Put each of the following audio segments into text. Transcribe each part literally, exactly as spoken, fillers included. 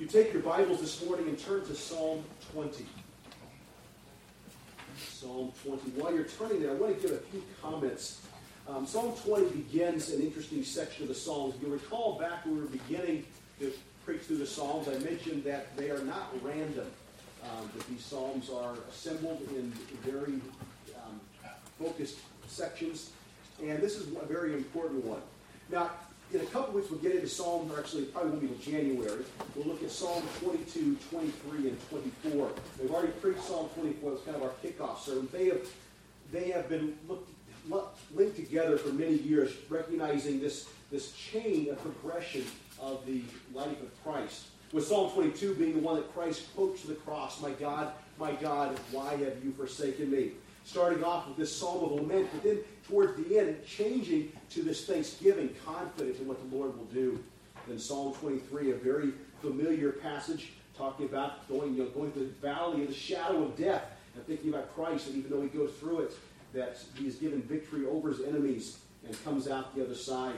You take your Bibles this morning and turn to Psalm twenty. Psalm twenty. While you're turning there, I want to give a few comments. Um, Psalm twenty begins an interesting section of the Psalms. You'll recall back when we were beginning to preach through the Psalms, I mentioned that they are not random. Um, that these Psalms are assembled in very um, focused sections. And this is a very important one. Now, in a couple weeks, we'll get into Psalm, or actually, it probably won't be until January. We'll look at Psalm twenty-two, twenty-three, and twenty-four. We've already preached Psalm twenty-four. It's kind of our kickoff sermon. They have, they have been looked, linked together for many years, recognizing this, this chain of progression of the life of Christ. With Psalm twenty-two being the one that Christ quotes to the cross, "My God, my God, why have you forsaken me?" Starting off with this psalm of lament, but then towards the end, changing to this thanksgiving, confident in what the Lord will do. Then Psalm twenty-three, a very familiar passage, talking about going, you know, going through the valley of the shadow of death, and thinking about Christ, and even though he goes through it, that he is given victory over his enemies and comes out the other side.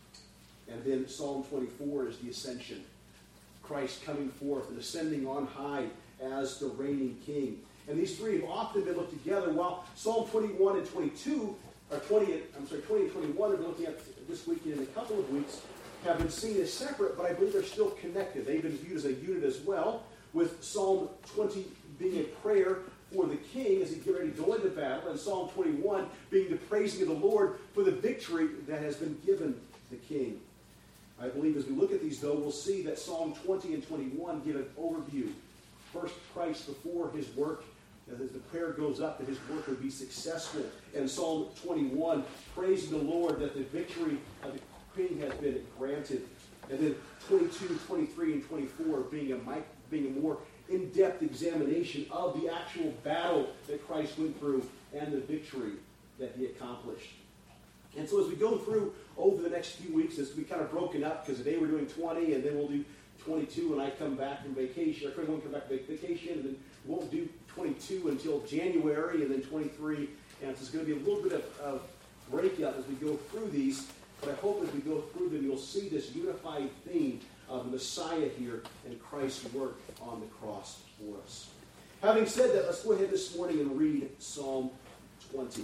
And then Psalm twenty-four is the ascension. Christ coming forth and ascending on high as the reigning king. And these three have often been looked together, while Psalm twenty-one and twenty-two, or twenty, I'm sorry, twenty and twenty-one, we're looking at this weekend in a couple of weeks, have been seen as separate, but I believe they're still connected. They've been viewed as a unit as well, with Psalm twenty being a prayer for the king as he get ready to go into battle, and Psalm twenty-one being the praising of the Lord for the victory that has been given the king. I believe as we look at these, though, we'll see that Psalm twenty and twenty-one give an overview. First, Christ before his work, as the prayer goes up that his work would be successful. And Psalm twenty-one, praising the Lord that the victory of the king has been granted. And then twenty-two, twenty-three, and twenty-four being a, being a more in-depth examination of the actual battle that Christ went through and the victory that he accomplished. And so as we go through over the next few weeks, as we kind of broken up, because today we're doing twenty, and then we'll do twenty-two when I come back from vacation, or Craig won't come back from vacation, and then we won't do twenty-two until January, and then twenty-three, and so it's going to be a little bit of, of breakup as we go through these, but I hope as we go through them, you'll see this unified theme of the Messiah here and Christ's work on the cross for us. Having said that, let's go ahead this morning and read Psalm twenty.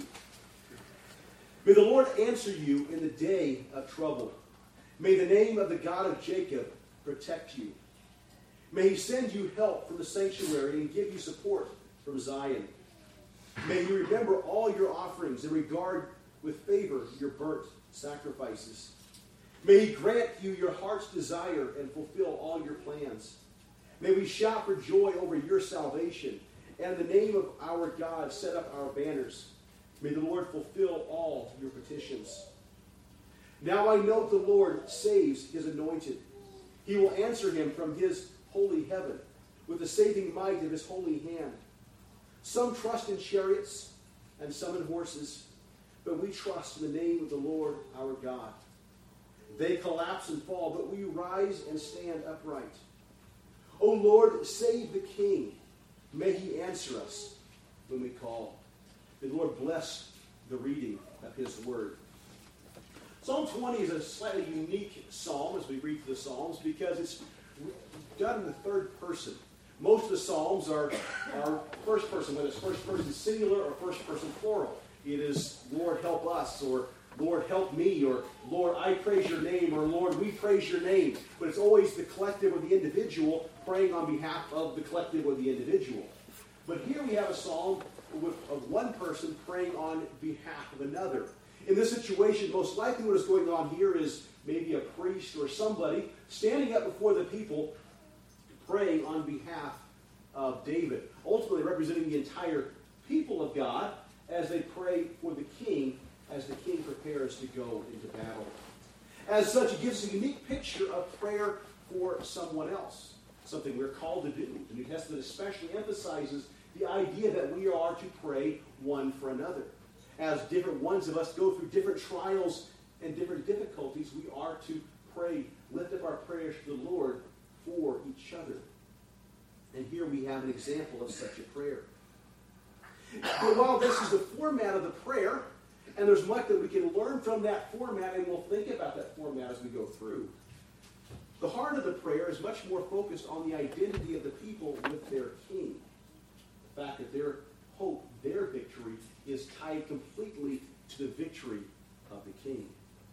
May the Lord answer you in the day of trouble. May the name of the God of Jacob protect you. May he send you help from the sanctuary and give you support from Zion. May you remember all your offerings and regard with favor your burnt sacrifices. May he grant you your heart's desire and fulfill all your plans. May we shout for joy over your salvation, and in the name of our God set up our banners. May the Lord fulfill all your petitions. Now I know the Lord saves his anointed. He will answer him from his holy heaven with the saving might of his holy hand. Some trust in chariots and some in horses, but we trust in the name of the Lord our God. They collapse and fall, but we rise and stand upright. O Lord, save the king. May he answer us when we call. May the Lord bless the reading of his word. Psalm twenty is a slightly unique psalm as we read through the Psalms because it's done in the third person. Most of the Psalms are, are first person, whether it's first person singular or first person plural. It is, Lord, help us, or Lord, help me, or Lord, I praise your name, or Lord, we praise your name. But it's always the collective or the individual praying on behalf of the collective or the individual. But here we have a psalm with, of one person praying on behalf of another. In this situation, most likely what is going on here is maybe a priest or somebody standing up before the people praying on behalf of David, ultimately representing the entire people of God as they pray for the king as the king prepares to go into battle. As such, it gives a unique picture of prayer for someone else, something we're called to do. The New Testament especially emphasizes the idea that we are to pray one for another. As different ones of us go through different trials and different difficulties, we are to pray, lift up our prayers to the Lord for each other. And here we have an example of such a prayer. But while this is the format of the prayer, and there's much that we can learn from that format, and we'll think about that format as we go through, The heart of the prayer is much more focused on the identity of the people with their king. The fact that their hope, their victory, is tied completely to the victory of the king.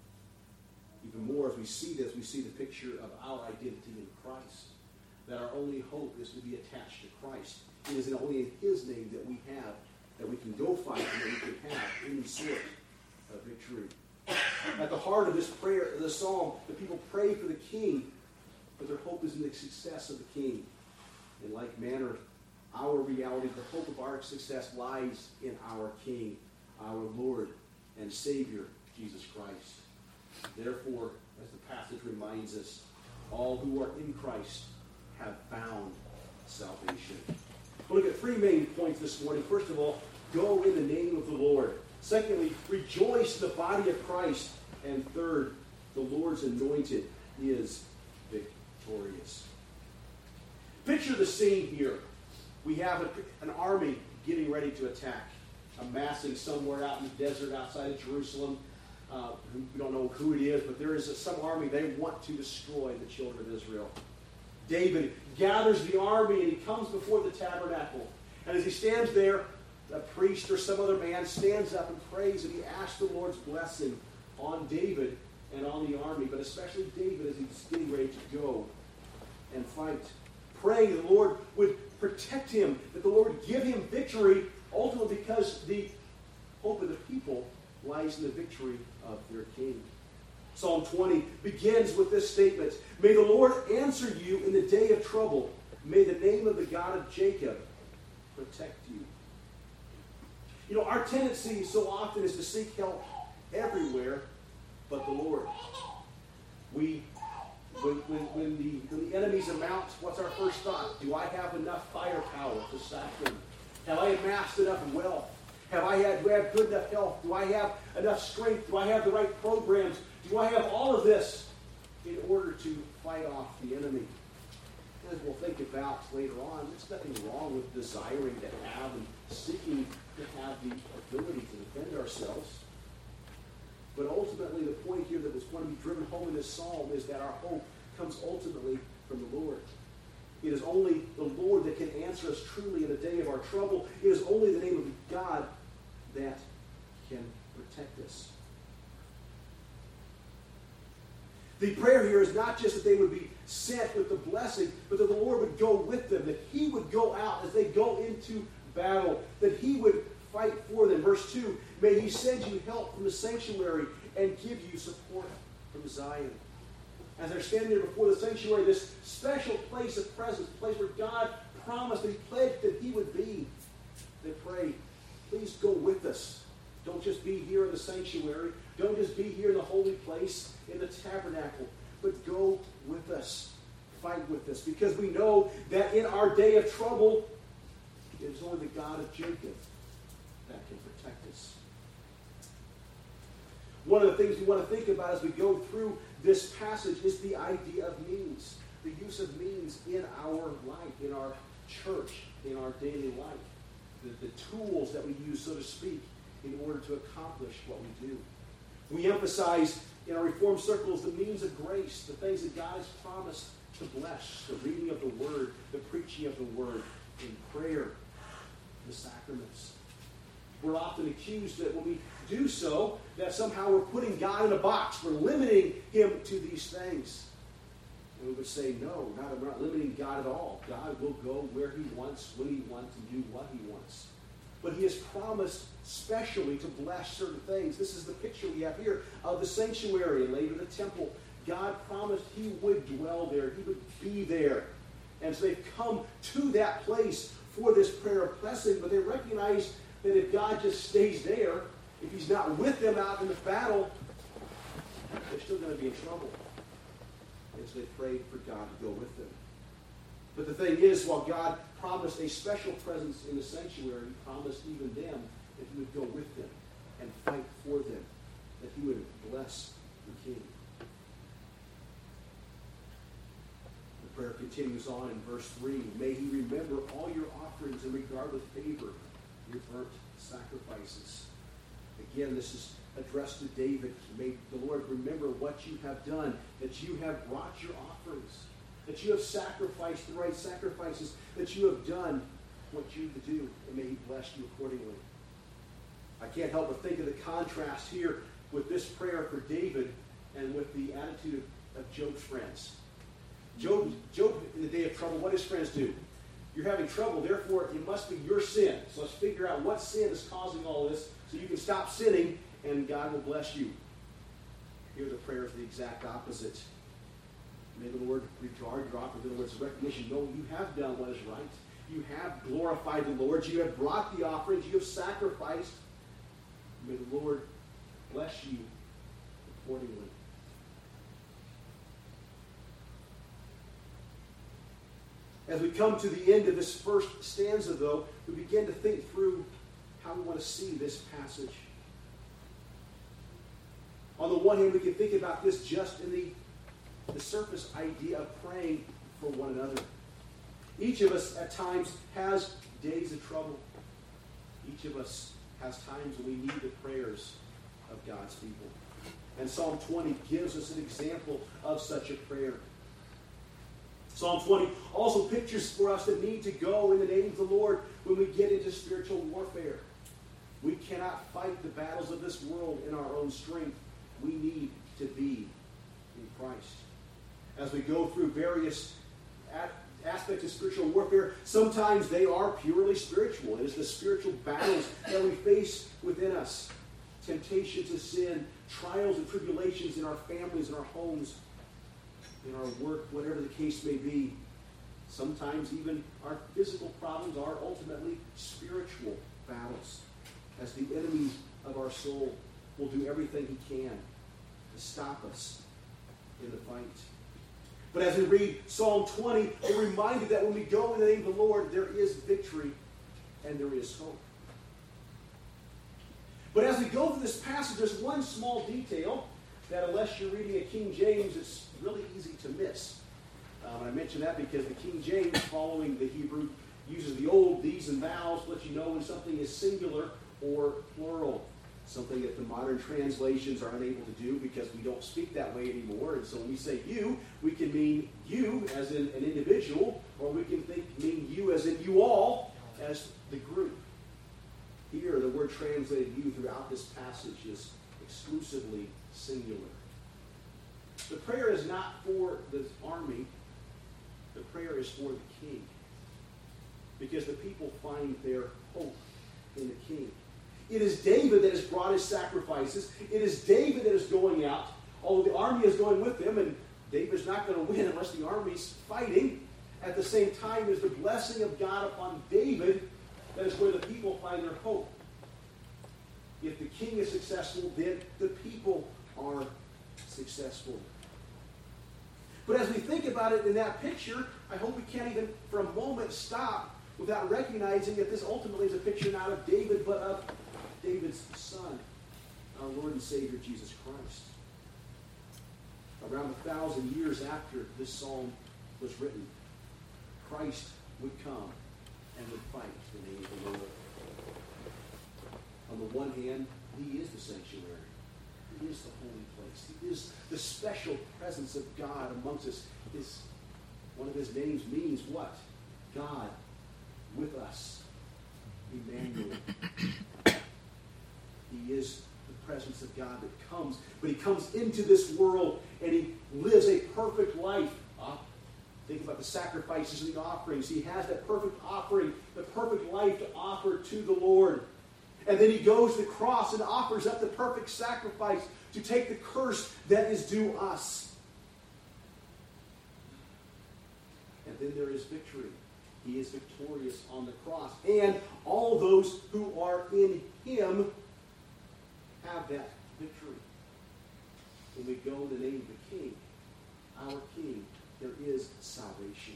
Even more, as we see this, we see the picture of our identity in Christ. That our only hope is to be attached to Christ. It is only in His name that we have, that we can go fight and that we can have any sort of victory. At the heart of this prayer, the psalm, the people pray for the king, but their hope is in the success of the king. In like manner, our reality, the hope of our success lies in our King, our Lord and Savior, Jesus Christ. Therefore, as the passage reminds us, all who are in Christ have found salvation. We'll look at three main points this morning. First of all, go in the name of the Lord. Secondly, rejoice in the body of Christ. And third, the Lord's anointed is victorious. Picture the scene here. We have a, an army getting ready to attack, amassing somewhere out in the desert outside of Jerusalem. Uh, we don't know who it is, but there is a, some army. They want to destroy the children of Israel. David gathers the army and he comes before the tabernacle. And as he stands there, a priest or some other man stands up and prays, and he asks the Lord's blessing on David and on the army, but especially David as he's getting ready to go and fight. Praying that the Lord would protect him, that the Lord would give him victory, ultimately because the hope of the people lies in the victory of their king. Psalm twenty begins with this statement: May the Lord answer you in the day of trouble. May the name of the God of Jacob protect you. You know, our tendency so often is to seek help everywhere but the Lord. We, when, when, when, the, when the enemies amount, what's our first thought? Do I have enough firepower to sack them? Have I amassed enough wealth? Have I had, do I have good enough health? Do I have enough strength? Do I have the right programs? Do I have all of this in order to fight off the enemy? As we'll think about later on, there's nothing wrong with desiring to have and seeking to have the ability to defend ourselves. But ultimately, the point here that was going to be driven home in this psalm is that our hope comes ultimately from the Lord. It is only the Lord that can answer us truly in the day of our trouble. It is only the name of God that can protect us. The prayer here is not just that they would be sent with the blessing, but that the Lord would go with them, that He would go out as they go into battle, that He would fight for them. Verse two, may He send you help from the sanctuary and give you support from Zion. As they're standing there before the sanctuary, this special place of presence, a place where God promised and He pledged that He would be, they pray, please go with us. Don't just be here in the sanctuary. Don't just be here in the holy place, in the tabernacle, but go with us. Fight with us. Because we know that in our day of trouble, it is only the God of Jacob that can protect us. One of the things we want to think about as we go through this passage is the idea of means. The use of means in our life, in our church, in our daily life. The, the tools that we use, so to speak, in order to accomplish what we do. We emphasize in our Reformed circles the means of grace, the things that God has promised to bless, the reading of the Word, the preaching of the Word, in prayer, the sacraments. We're often accused that when we do so, that somehow we're putting God in a box. We're limiting Him to these things. And we would say, no, not, we're not limiting God at all. God will go where He wants, when He wants, and do what He wants. But He has promised specially to bless certain things. This is the picture we have here of the sanctuary and later the temple. God promised He would dwell there. He would be there. And so they've come to that place for this prayer of blessing, but they recognize that if God just stays there, if He's not with them out in the battle, they're still going to be in trouble. And so they prayed for God to go with them. But the thing is, while God promised a special presence in the sanctuary, He promised even them that He would go with them and fight for them, that He would bless the king. The prayer continues on in verse three. May He remember all your offerings and regard with favor your burnt sacrifices. Again, this is addressed to David. May the Lord remember what you have done, that you have brought your offerings, that you have sacrificed the right sacrifices, that you have done what you to do, and may he bless you accordingly. I can't help but think of the contrast here with this prayer for David and with the attitude of, of Job's friends. Job, Job, in the day of trouble, what does friends do? You're having trouble, therefore it must be your sin. So let's figure out what sin is causing all this so you can stop sinning and God will bless you. Here the prayer is the exact opposite. May the Lord regard your offer. In other words, recognition. No, you have done what is right. You have glorified the Lord. You have brought the offerings. You have sacrificed. May the Lord bless you accordingly. As we come to the end of this first stanza, though, we begin to think through how we want to see this passage. On the one hand, we can think about this just in the, the surface idea of praying for one another. Each of us at times has days of trouble. Each of us has times when we need the prayers of God's people. And Psalm twenty gives us an example of such a prayer. Psalm twenty also pictures for us the need to go in the name of the Lord when we get into spiritual warfare. We cannot fight the battles of this world in our own strength. We need to be in Christ. As we go through various aspects of spiritual warfare, sometimes they are purely spiritual. It is the spiritual battles that we face within us. Temptation to sin, trials and tribulations in our families, in our homes, in our work, whatever the case may be. Sometimes even our physical problems are ultimately spiritual battles, as the enemy of our soul will do everything he can to stop us in the fight. But as we read Psalm twenty, we're reminded that when we go in the name of the Lord, there is victory and there is hope. But as we go through this passage, there's one small detail that unless you're reading a King James, it's really easy to miss. Um, I mention that because the King James, following the Hebrew, uses the old these and thous to let you know when something is singular or plural. Something that the modern translations are unable to do because we don't speak that way anymore. And so when we say you, we can mean you as in an individual, or we can think mean you as in you all as the group. Here, the word translated you throughout this passage is exclusively singular. The prayer is not for the army. The prayer is for the king. Because the people find their hope in the king. It is David that has brought his sacrifices. It is David that is going out. Although the army is going with him, and David's not going to win unless the army's fighting. At the same time, there's the blessing of God upon David. That is where the people find their hope. If the king is successful, then the people are successful. But as we think about it in that picture, I hope we can't even for a moment stop without recognizing that this ultimately is a picture not of David, but of David's son, our Lord and Savior, Jesus Christ. Around a thousand years after this psalm was written, Christ would come and would fight in the name of the Lord. On the one hand, he is the sanctuary. He is the holy place. He is the special presence of God amongst us. His, one of his names means what? God with us. Emmanuel. He is the presence of God that comes. But he comes into this world and he lives a perfect life. Uh, think about the sacrifices and the offerings. He has that perfect offering, the perfect life to offer to the Lord. And then he goes to the cross and offers up the perfect sacrifice to take the curse that is due us. And then there is victory. He is victorious on the cross. And all those who are in him have that victory. When we go in the name of the King, our King, there is salvation.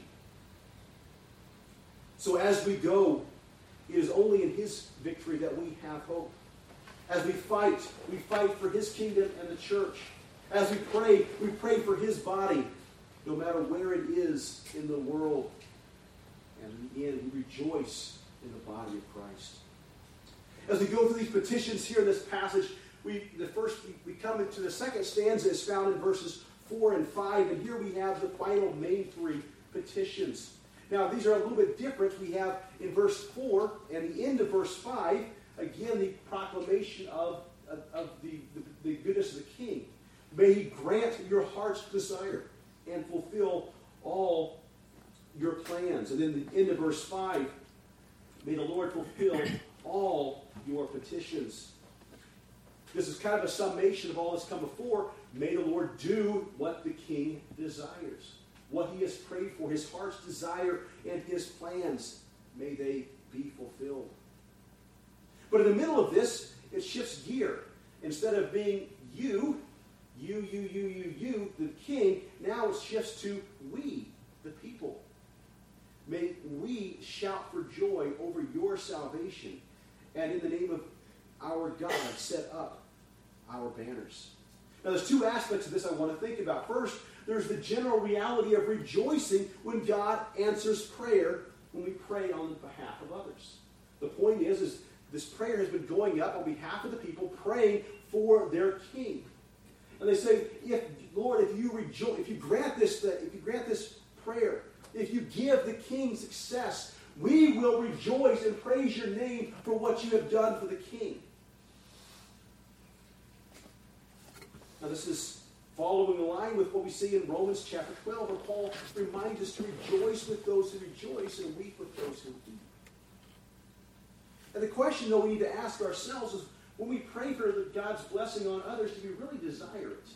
So as we go, it is only in his victory that we have hope. As we fight, we fight for his kingdom and the church. As we pray, we pray for his body, no matter where it is in the world. And in the end, we rejoice in the body of Christ. As we go through these petitions here in this passage, we the first we, we come into the second stanza is found in verses four and five, and here we have the final main three petitions. Now, these are a little bit different. We have in verse four and the end of verse five, again, the proclamation of, of, of the, the, the goodness of the king. May he grant your heart's desire and fulfill all your plans. And then the end of verse five, may the Lord fulfill all your petitions. This is kind of a summation of all that's come before. May the Lord do what the king desires. What he has prayed for, his heart's desire and his plans, may they be fulfilled. But in the middle of this, it shifts gear. Instead of being you, you, you, you, you, you, the king, now it shifts to we, the people. May we shout for joy over your salvation, and in the name of our God, set up our banners. Now, there's two aspects of this I want to think about. First, there's the general reality of rejoicing when God answers prayer when we pray on behalf of others. The point is, is this prayer has been going up on behalf of the people, praying for their king. And they say, if Lord, if you rejoice, if you grant this, if you grant this prayer, if you give the king success, we will rejoice and praise your name for what you have done for the king. Now, this is following in line with what we see in Romans chapter twelve, where Paul reminds us to rejoice with those who rejoice and weep with those who weep. And the question, though, we need to ask ourselves is, when we pray for God's blessing on others, do we really desire it?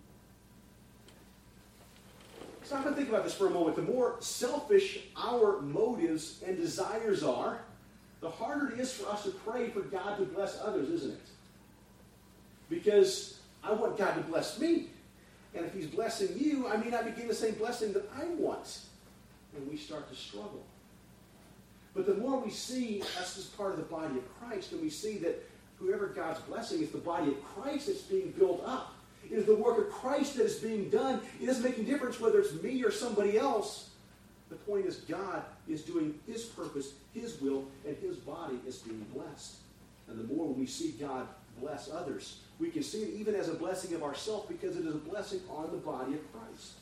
So I'm going to think about this for a moment. The more selfish our motives and desires are, the harder it is for us to pray for God to bless others, isn't it? Because I want God to bless me. And if he's blessing you, I may not be getting the same blessing that I want. And we start to struggle. But the more we see us as part of the body of Christ, and we see that whoever God's blessing is the body of Christ that's being built up. It is the work of Christ that is being done. It doesn't make any difference whether it's me or somebody else. The point is God is doing his purpose, his will, and his body is being blessed. And the more we see God bless others, we can see it even as a blessing of ourselves because it is a blessing on the body of Christ.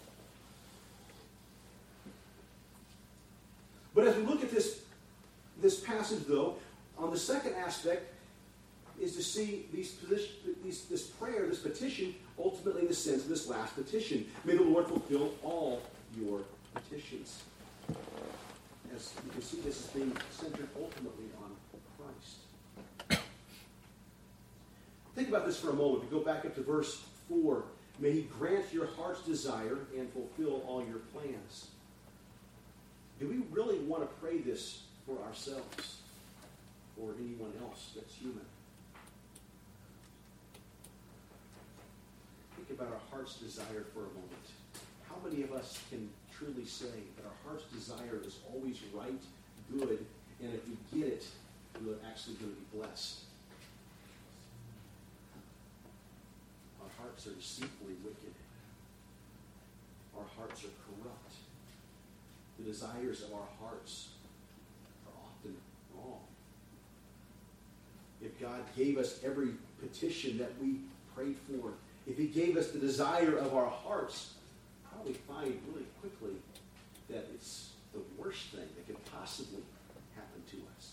But as we look at this, this passage, though, on the second aspect is to see these position, these, this prayer, this petition, ultimately in the sense of this last petition. May the Lord fulfill all your petitions. As you can see, this is being centered ultimately on Christ. Think about this for a moment. We go back up to verse four. May he grant your heart's desire and fulfill all your plans. Do we really want to pray this for ourselves or anyone else that's human? Think about our heart's desire for a moment. How many of us can truly say that our heart's desire is always right, good, and if we get it, we're actually going to be blessed? Our hearts are deceitfully wicked. Our hearts are corrupt. The desires of our hearts are often wrong. If God gave us every petition that we prayed for, if he gave us the desire of our hearts, probably find really quickly that it's the worst thing that could possibly happen to us.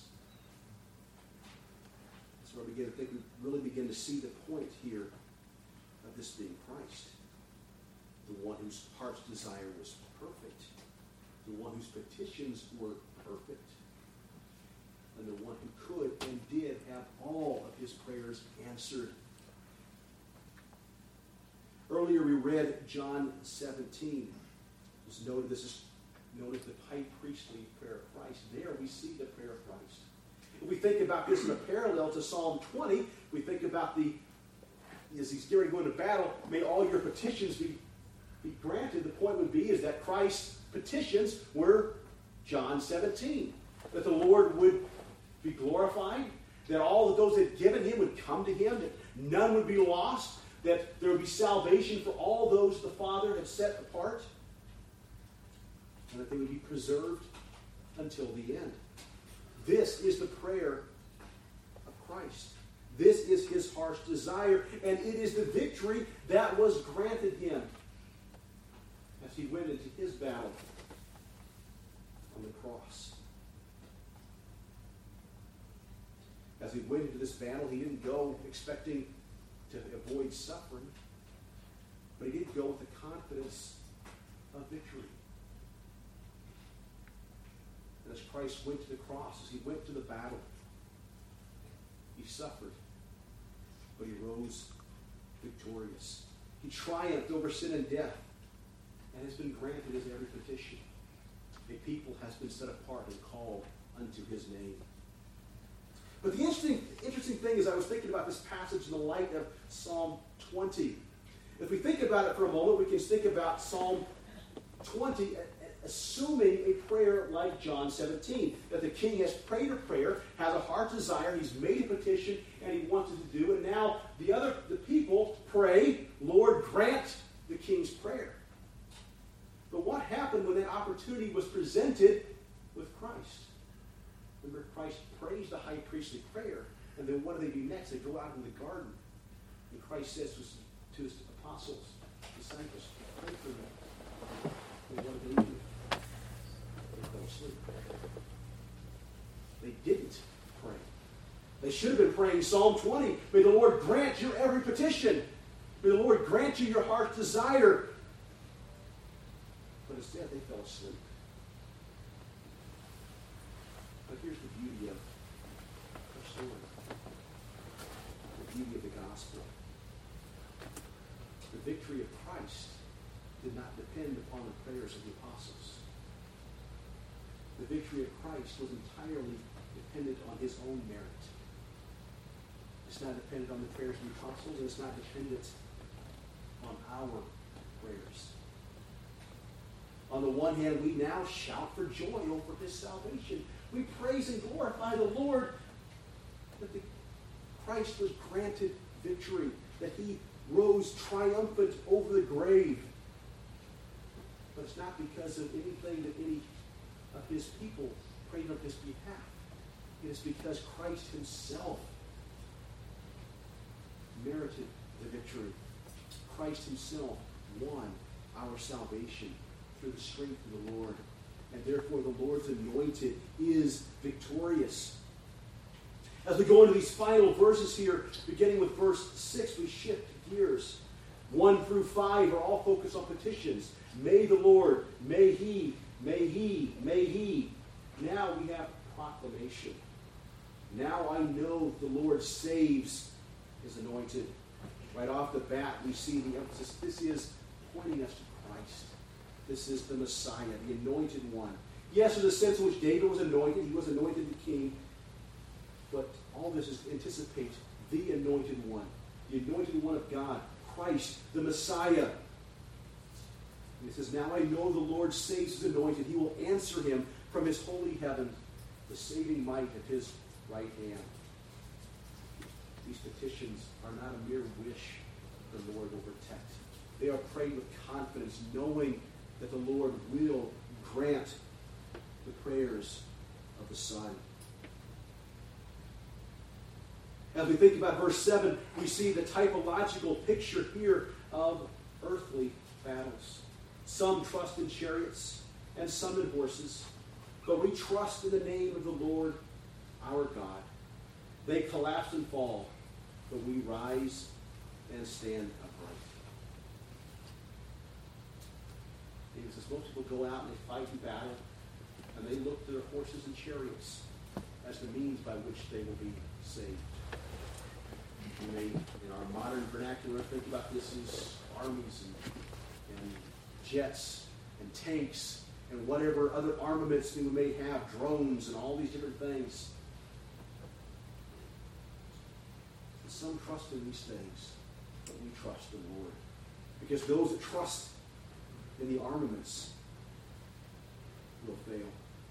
That's where we begin to think, we really begin to see the point here of this being Christ. The one whose heart's desire was perfect. The one whose petitions were perfect. And the one who could and did have all of his prayers answered. Earlier we read John seventeen. It was noted, this is noted the high priestly prayer of Christ. There we see the prayer of Christ. If we think about this in a parallel to Psalm twenty, we think about the, as he's getting to go into battle, may all your petitions be, be granted. The point would be is that Christ's petitions were John seventeen. That the Lord would be glorified, that all of those that had given him would come to him, that none would be lost, that there would be salvation for all those the Father had set apart, and that they would be preserved until the end. This is the prayer of Christ. This is his heart's desire, and it is the victory that was granted him as he went into his battle on the cross. As he went into this battle, he didn't go expecting to avoid suffering, but he did go with the confidence of victory. And as Christ went to the cross, as he went to the battle, he suffered, but he rose victorious. He triumphed over sin and death, and has been granted his every petition. A people has been set apart and called unto his name. But the interesting, interesting thing is, I was thinking about this passage in the light of Psalm twenty. If we think about it for a moment, we can think about Psalm twenty, assuming a prayer like John seventeen, that the king has prayed a prayer, has a heart desire, he's made a petition, and he wants it to do, and now the other, the people pray, Lord, grant the king's prayer. But what happened when that opportunity was presented with Christ? Remember, Christ prays the high priestly prayer, and then what do they do next? They go out in the garden, and Christ says to his, to his apostles, disciples, pray for me. And what did they do? They fell asleep. They didn't pray. They should have been praying Psalm twenty. May the Lord grant your every petition. May the Lord grant you your heart's desire. But instead, they fell asleep. But here's the beauty of our story. The beauty of the gospel. The victory of Christ did not depend upon the prayers of the apostles. The victory of Christ was entirely dependent on his own merit. It's not dependent on the prayers of the apostles, and it's not dependent on our prayers. On the one hand, we now shout for joy over his salvation. We praise and glorify the Lord that the Christ was granted victory, that he rose triumphant over the grave. But it's not because of anything that any of his people prayed on his behalf. It is because Christ himself merited the victory. Christ himself won our salvation through the strength of the Lord. And therefore the Lord's anointed is victorious. As we go into these final verses here, beginning with verse six, we shift gears. One through five are all focused on petitions. May the Lord, may he, may he, may he. Now we have proclamation. Now I know the Lord saves his anointed. Right off the bat, we see the emphasis. This is pointing us to Christ. This is the Messiah, the anointed one. Yes, there's a sense in which David was anointed. He was anointed the king. But all this is to anticipate the anointed one. The anointed one of God. Christ, the Messiah. And he says, now I know the Lord saves his anointed. He will answer him from his holy heaven, the saving might of his right hand. These petitions are not a mere wish the Lord will protect. They are prayed with confidence, knowing that the Lord will grant the prayers of the Son. As we think about verse seven, we see the typological picture here of earthly battles. Some trust in chariots and some in horses, but we trust in the name of the Lord our God. They collapse and fall, but we rise and stand upright. David says most people go out and they fight in battle, and they look to their horses and chariots as the means by which they will be saved. We may, in our modern vernacular, think about this as armies and, and jets and tanks and whatever other armaments we may have, drones and all these different things. And some trust in these things, but we trust in the Lord. Because those that trust in the armaments will fail.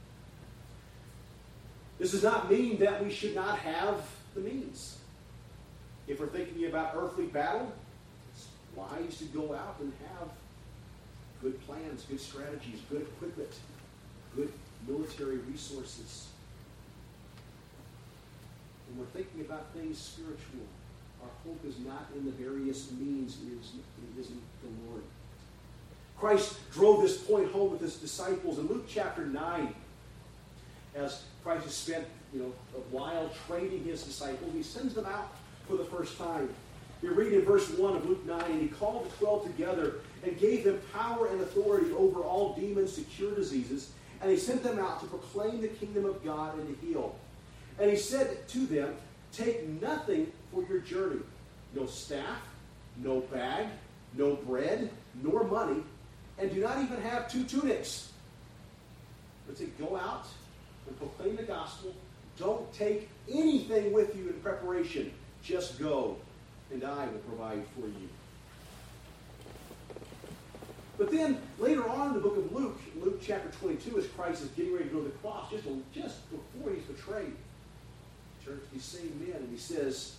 This does not mean that we should not have the means. If we're thinking about earthly battle, it's wise to go out and have good plans, good strategies, good equipment, good military resources. when we're thinking about things spiritual, our hope is not in the various means, it is, it is in the Lord. Christ drove this point home with his disciples in Luke chapter nine. As Christ has spent, you know, a while training his disciples, he sends them out for the first time. We read in verse one of Luke nine, and he called the twelve together and gave them power and authority over all demons to cure diseases, and he sent them out to proclaim the kingdom of God and to heal. And he said to them, take nothing for your journey, no staff, no bag, no bread, nor money, and do not even have two tunics. But say, go out and proclaim the gospel. Don't take anything with you in preparation. Just go, and I will provide for you. But then, later on in the book of Luke, Luke chapter twenty-two, as Christ is getting ready to go to the cross, just, just before he's betrayed, turns to these same men, and he says,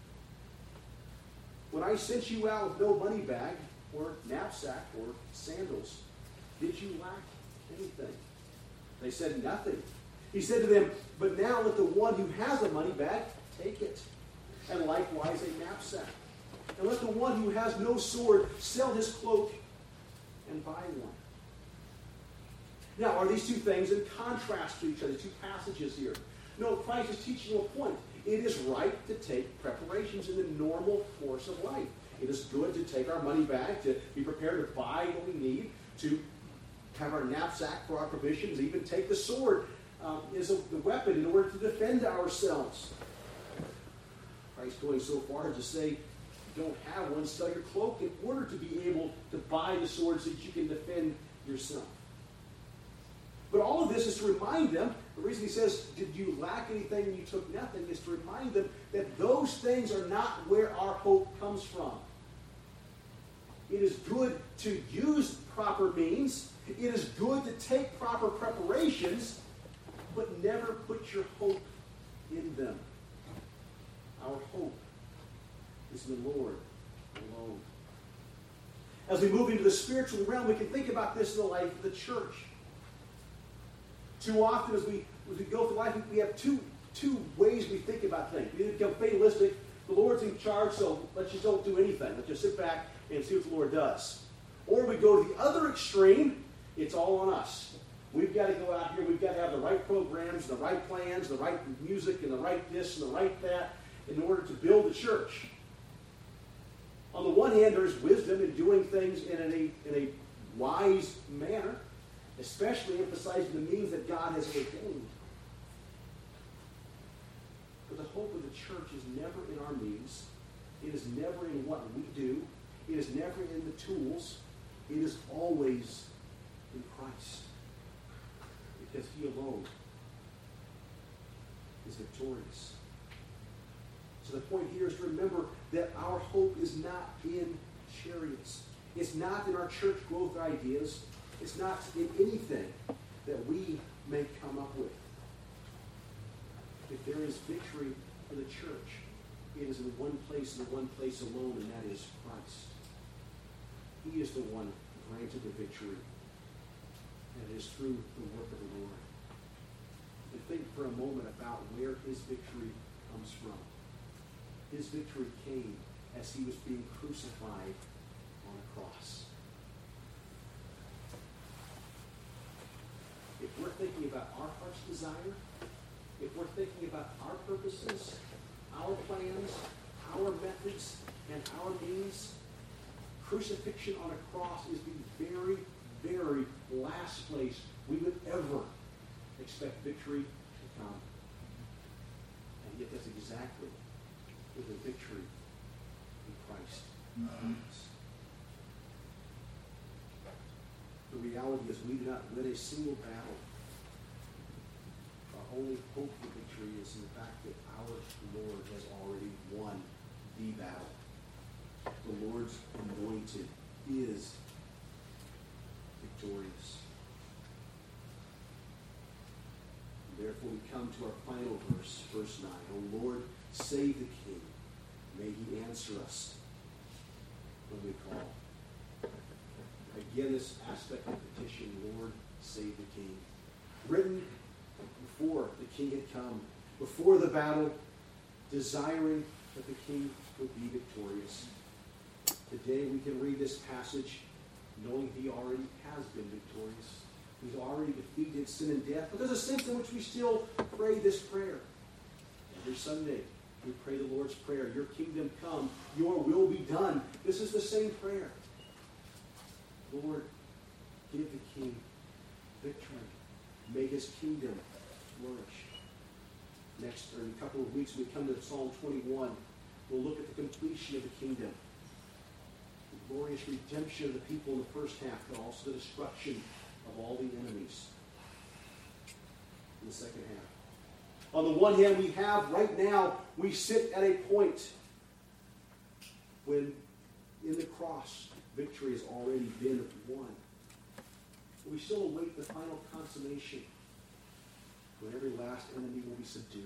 when I sent you out with no money bag, or knapsack, or sandals, did you lack anything? They said nothing. He said to them, but now let the one who has a money bag take it, and likewise a knapsack. And let the one who has no sword sell his cloak and buy one. Now, are these two things in contrast to each other, two passages here? No, Christ is teaching a point. It is right to take preparations in the normal course of life. It is good to take our money bag, to be prepared to buy what we need, to have our knapsack for our provisions, even take the sword um, as a the weapon in order to defend ourselves. Christ going so far as to say, if you don't have one, sell your cloak in order to be able to buy the sword so that you can defend yourself. But all of this is to remind them, the reason he says, did you lack anything and you took nothing, is to remind them that those things are not where our hope comes from. It is good to use proper means. It is good to take proper preparations, but never put your hope in them. Our hope is in the Lord alone. As we move into the spiritual realm, we can think about this in the life of the church. Too often as we, as we go through life, we have two, two ways we think about things. We either become fatalistic, the Lord's in charge, so let's just don't do anything. Let's just sit back and see what the Lord does. Or we go to the other extreme, it's all on us. We've got to go out here, we've got to have the right programs, the right plans, the right music, and the right this and the right that in order to build the church. On the one hand, there's wisdom in doing things in a, in a wise manner, especially emphasizing the means that God has ordained. But the hope of the church is never in our means. It is never in what we do. It is never in the tools. It is always in Christ. Because he alone is victorious. So the point here is to remember that our hope is not in chariots. It's not in our church growth ideas. It's not in anything that we may come up with. If there is victory for the church, it is in one place and one place alone, and that is Christ. He is the one who granted the victory, and it is through the work of the Lord. And think for a moment about where his victory comes from. His victory came as he was being crucified on a cross. If we're thinking about our heart's desire, if we're thinking about our purposes, our plans, our methods, and our means, crucifixion on a cross is the very, very last place we would ever expect victory to come. And yet that's exactly where the victory in Christ comes. The reality is we do not win a single battle. Our only hope for victory is in the fact that our Lord has already won the battle. The Lord's anointed is victorious. Therefore we come to our final verse, verse nine. O Lord, save the King. May he answer us when we call. Again, this aspect of petition, Lord, save the King. Written before the King had come, before the battle desiring that the king would be victorious. Today we can read this passage knowing he already has been victorious. He's already defeated sin and death. But there's a sense in which we still pray this prayer. Every Sunday we pray the Lord's Prayer. Your kingdom come, your will be done. This is the same prayer. Lord, give the king victory. May his kingdom flourish. Next, or in a couple of weeks, when we come to Psalm twenty-one, we'll look at the completion of the kingdom. The glorious redemption of the people in the first half, but also the destruction of all the enemies in the second half. On the one hand, we have, right now, we sit at a point when in the cross, victory has already been won. But we still await the final consummation when every last enemy will be subdued.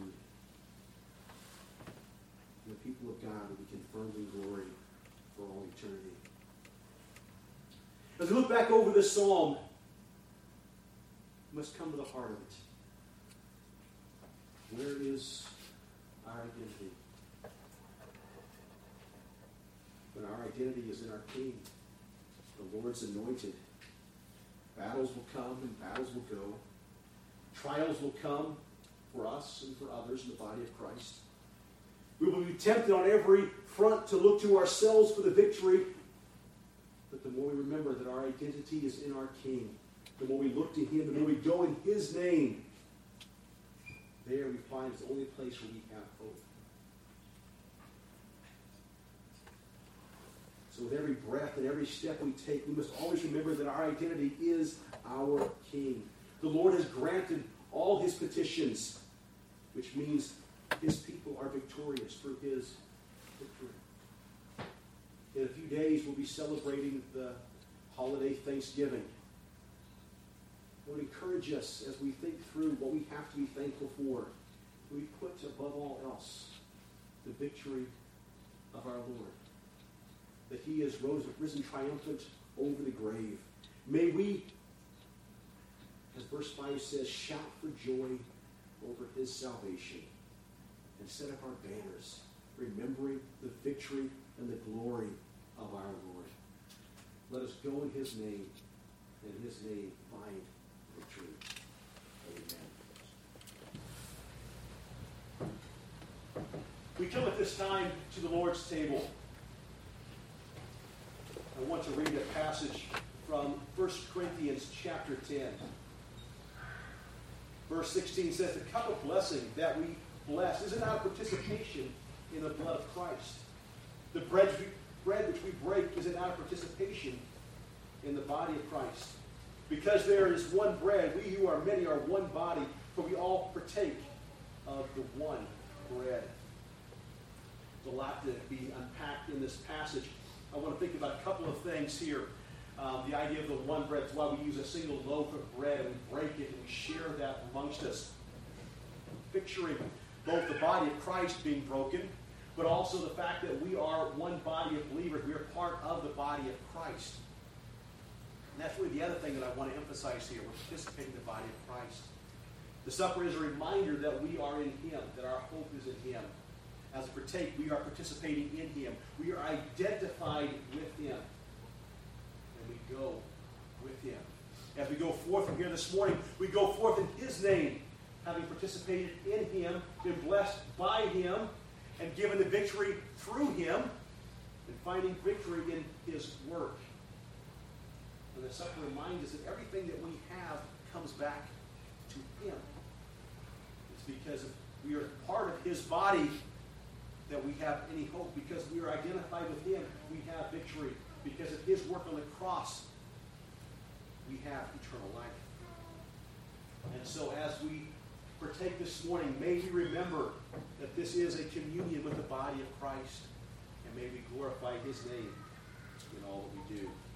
And the people of God will be confirmed in glory for all eternity. As we look back over this psalm, we must come to the heart of it. Where is our identity? When our identity is in our King, the Lord's anointed. Battles will come and battles will go. Trials will come for us and for others in the body of Christ. We will be tempted on every front to look to ourselves for the victory. But the more we remember that our identity is in our King, the more we look to him, the more we go in his name, there we find it's the only place where we have hope. So with every breath and every step we take, we must always remember that our identity is our King. The Lord has granted all his petitions, which means his people are victorious through his victory. In a few days, we'll be celebrating the holiday Thanksgiving. I would encourage us as we think through what we have to be thankful for. We put above all else the victory of our Lord. That he has rose, risen triumphant over the grave. May we, as verse five says, shout for joy over his salvation and set up our banners, remembering the victory and the glory of our Lord. Let us go in his name, and in his name find victory. Amen. We come at this time to the Lord's table. I want to read a passage from First Corinthians chapter ten. Verse sixteen says, the cup of blessing that we bless isn't our participation in the blood of Christ. The bread, bread which we break isn't our participation in the body of Christ. Because there is one bread, we who are many are one body, for we all partake of the one bread. There's a lot to be unpacked in this passage. I want to think about a couple of things here. Um, the idea of the one bread is why we use a single loaf of bread and we break it and we share that amongst us. Picturing both the body of Christ being broken, but also the fact that we are one body of believers. We are part of the body of Christ. And that's really the other thing that I want to emphasize here. We're participating in the body of Christ. The supper is a reminder that we are in him, that our hope is in him. As we partake, we are participating in him. We are identified with him. And we go with him. As we go forth from here this morning, we go forth in his name, having participated in him, been blessed by him, and given the victory through him, and finding victory in his work. And the supper reminds us that everything that we have comes back to him. It's because we are part of his body that we have any hope. Because we are identified with him, we have victory. Because of his work on the cross, we have eternal life. And so as we partake this morning, may we remember that this is a communion with the body of Christ. And may we glorify his name in all that we do.